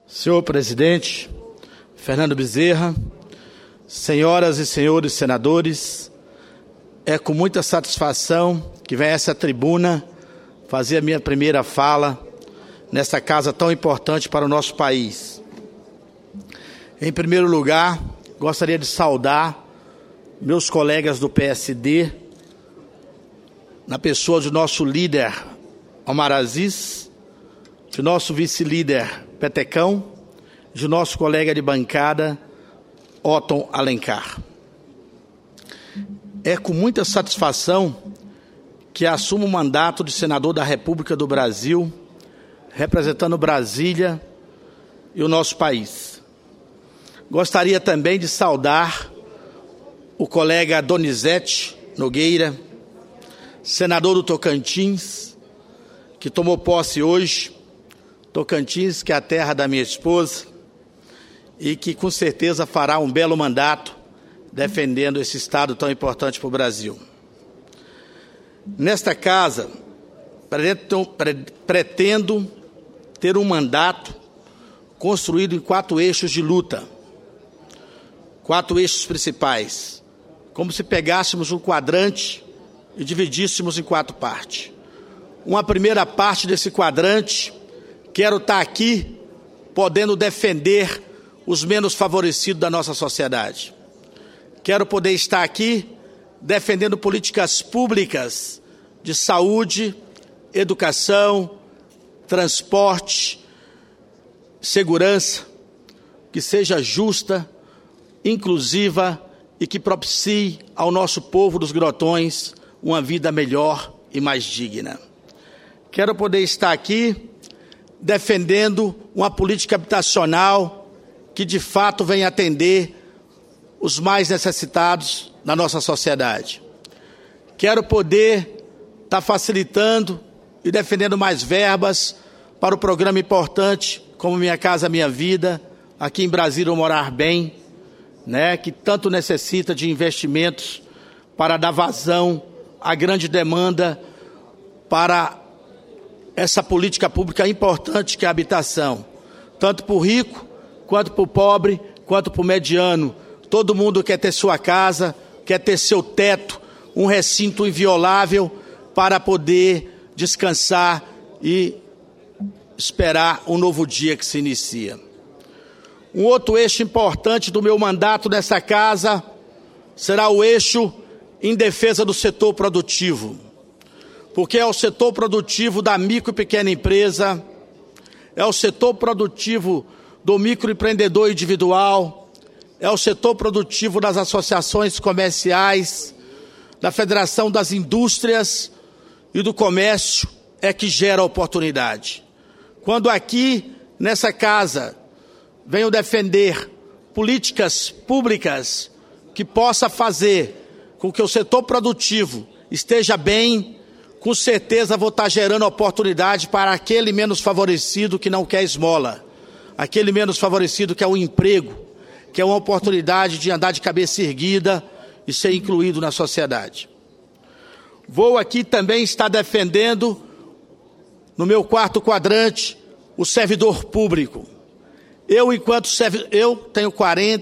Senhor presidente, Fernando Bezerra, senhoras e senhores senadores, é com muita satisfação que venho a essa tribuna fazer a minha primeira fala nesta casa tão importante para o nosso país. Em primeiro lugar, gostaria de saudar meus colegas do PSD, na pessoa do nosso líder Omar Aziz, de nosso vice-líder Petecão, de nosso colega de bancada Otton Alencar. É com muita satisfação que assumo o mandato de senador da República do Brasil, representando Brasília e o nosso país. Gostaria também de saudar o colega Donizete Nogueira, senador do Tocantins, que tomou posse hoje. Tocantins, que é a terra da minha esposa, e que com certeza fará um belo mandato defendendo esse estado tão importante para o Brasil. Nesta casa, pretendo ter um mandato construído em 4 eixos de luta, 4 eixos principais, como se pegássemos um quadrante e dividíssemos em 4 partes. Uma primeira parte desse quadrante, quero estar aqui podendo defender os menos favorecidos da nossa sociedade. Quero poder estar aqui defendendo políticas públicas de saúde, educação, transporte, segurança, que seja justa, inclusiva e que propicie ao nosso povo dos grotões uma vida melhor e mais digna. Quero poder estar aqui defendendo uma política habitacional que de fato venha atender os mais necessitados da nossa sociedade. Quero poder estar facilitando e defendendo mais verbas para o programa importante como Minha Casa Minha Vida, aqui em Brasília, o Morar Bem, que tanto necessita de investimentos para dar vazão à grande demanda para essa política pública importante que é a habitação, tanto para o rico, quanto para o pobre, quanto para o mediano. Todo mundo quer ter sua casa, quer ter seu teto, um recinto inviolável para poder descansar e esperar um novo dia que se inicia. Um outro eixo importante do meu mandato nessa casa será o eixo em defesa do setor produtivo, porque é o setor produtivo da micro e pequena empresa, é o setor produtivo do microempreendedor individual, é o setor produtivo das associações comerciais, da Federação das Indústrias e do Comércio, é que gera oportunidade. Quando aqui, nessa casa, venho defender políticas públicas que possa fazer com que o setor produtivo esteja bem, com certeza vou estar gerando oportunidade para aquele menos favorecido que não quer esmola, aquele menos favorecido que é o emprego, que é uma oportunidade de andar de cabeça erguida e ser incluído na sociedade. Vou aqui também estar defendendo, no meu 4º quadrante, o servidor público. Eu tenho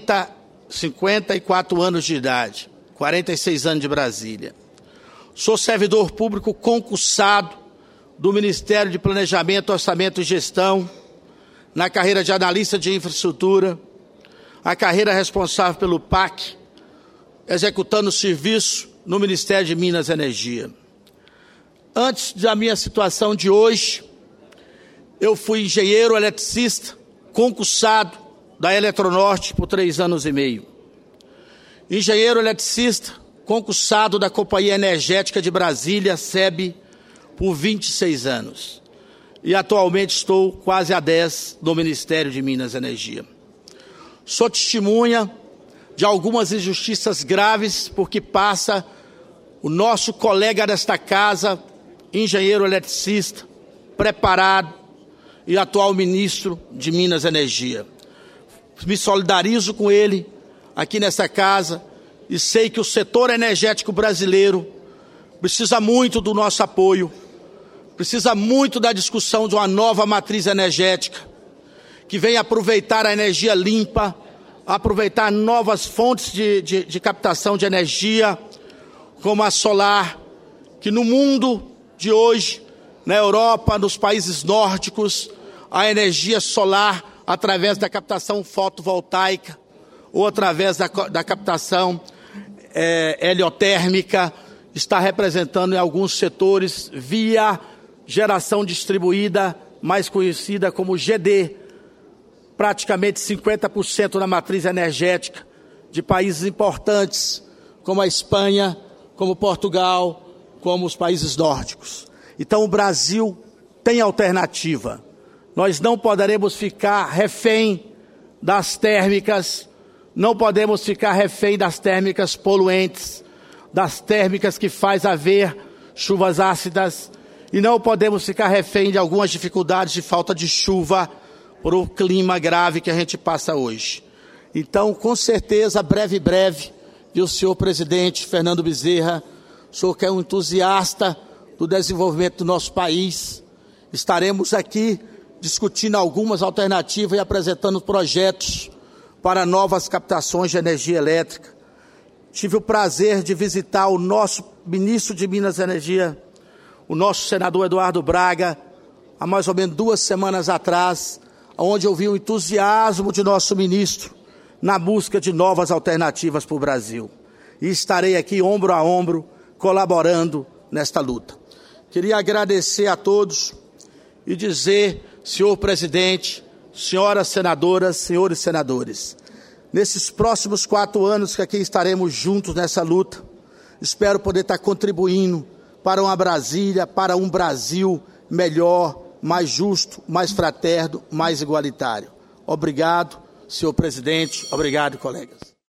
54 anos de idade, 46 anos de Brasília. Sou servidor público concursado do Ministério de Planejamento, Orçamento e Gestão, na carreira de analista de infraestrutura, a carreira responsável pelo PAC, executando serviço no Ministério de Minas e Energia. Antes da minha situação de hoje, eu fui engenheiro eletricista, concursado da Eletronorte por 3 anos e meio. Engenheiro eletricista, concursado da Companhia Energética de Brasília, SEB, por 26 anos. E atualmente estou quase há 10 no Ministério de Minas e Energia. Sou testemunha de algumas injustiças graves porque passa o nosso colega desta casa, engenheiro eletricista, preparado e atual ministro de Minas e Energia. Me solidarizo com ele aqui nessa casa e sei que o setor energético brasileiro precisa muito do nosso apoio, precisa muito da discussão de uma nova matriz energética, que vem aproveitar a energia limpa, aproveitar novas fontes de captação de energia, como a solar, que no mundo de hoje, na Europa, nos países nórdicos, a energia solar, através da captação fotovoltaica ou através da captação heliotérmica, está representando em alguns setores via geração distribuída, mais conhecida como GD, praticamente 50% na matriz energética de países importantes, como a Espanha, como Portugal, como os países nórdicos. Então o Brasil tem alternativa. Nós não poderemos ficar refém das térmicas, não podemos ficar refém das térmicas poluentes, das térmicas que faz haver chuvas ácidas, e não podemos ficar refém de algumas dificuldades de falta de chuva por o clima grave que a gente passa hoje. Então, com certeza, breve, viu, senhor presidente Fernando Bezerra, o senhor que é um entusiasta do desenvolvimento do nosso país, estaremos aqui discutindo algumas alternativas e apresentando projetos para novas captações de energia elétrica. Tive o prazer de visitar o nosso ministro de Minas e Energia, o nosso senador Eduardo Braga, há mais ou menos 2 semanas atrás, onde eu vi o entusiasmo de nosso ministro na busca de novas alternativas para o Brasil. E estarei aqui ombro a ombro, colaborando nesta luta. Queria agradecer a todos e dizer, senhor presidente, senhoras senadoras, senhores senadores, nesses próximos 4 anos que aqui estaremos juntos nessa luta, espero poder estar contribuindo para uma Brasília, para um Brasil melhor, mais justo, mais fraterno, mais igualitário. Obrigado, senhor presidente. Obrigado, colegas.